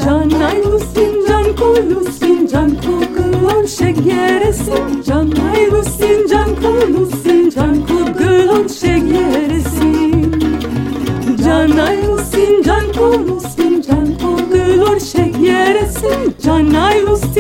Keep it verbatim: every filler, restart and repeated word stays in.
Can aylusin, can kulusin, can kugulon şegeresin. Can aylusin, can kulusin, can kugulon şegeresin. Can aylusin, can kulusin, can kugulon şegeresin. Can aylusin